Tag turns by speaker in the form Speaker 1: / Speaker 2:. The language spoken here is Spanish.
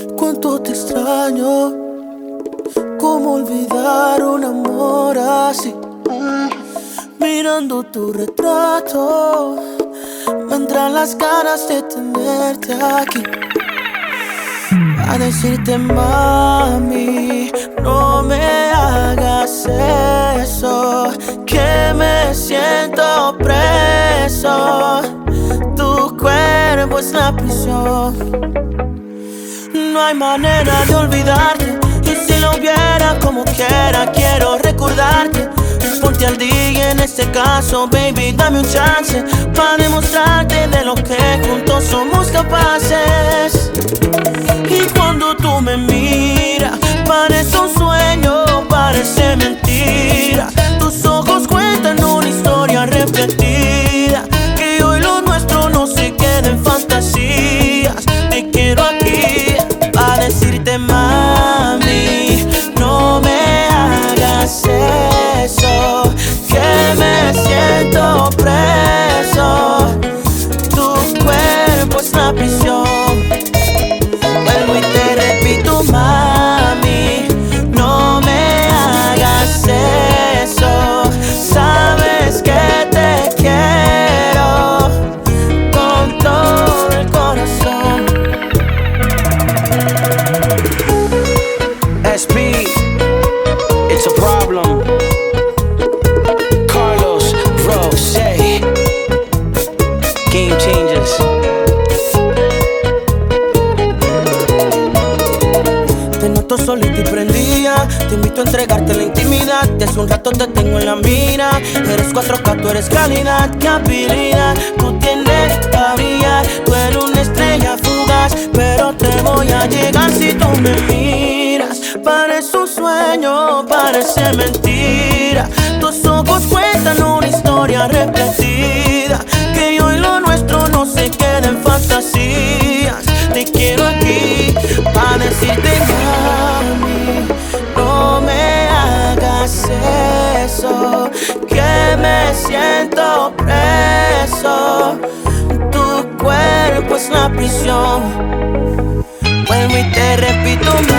Speaker 1: Cuánto te extraño, cómo olvidar un amor así. Mirando tu retrato, me entran las ganas de tenerte aquí. A decirte, mami, no me hagas eso, que me siento preso. Tu cuerpo es la prisión. No hay manera de olvidarte, y si lo hubiera, como quiera, quiero recordarte. Ponte al día en este caso, baby, dame un chance para demostrarte de lo que juntos somos capaces. Y cuando tú me miras, parece un sueño, parece mentira. Tus ojos cuentan una historia repetida, que hoy lo nuestro no se queda en fantasías. Te quiero aquí para decirte, mami, no me hagas eso, que me siento preso. Tu cuerpo es la prisión. Vuelvo y te repito, mami, no me hagas eso. Sabes que te quiero con todo el corazón.
Speaker 2: SP, it's a problem. Carlos Rosé, Game Changers.
Speaker 1: Te noto solita y prendida, te invito a entregarte la intimidad. Desde un rato te tengo en la mira. Eres 4K, tú eres calidad, qué habilidad tú tienes para brillar. Tú eres una estrella fugaz, pero te voy a llegar si tú me miras. Parece un sueño, parece mentira. Tus ojos cuentan una historia repetida, que hoy lo nuestro no se queda en fantasías. Te quiero aquí para decirte, mami, no me hagas eso, que me siento preso. Tu cuerpo es la prisión. Vuelvo y te repito,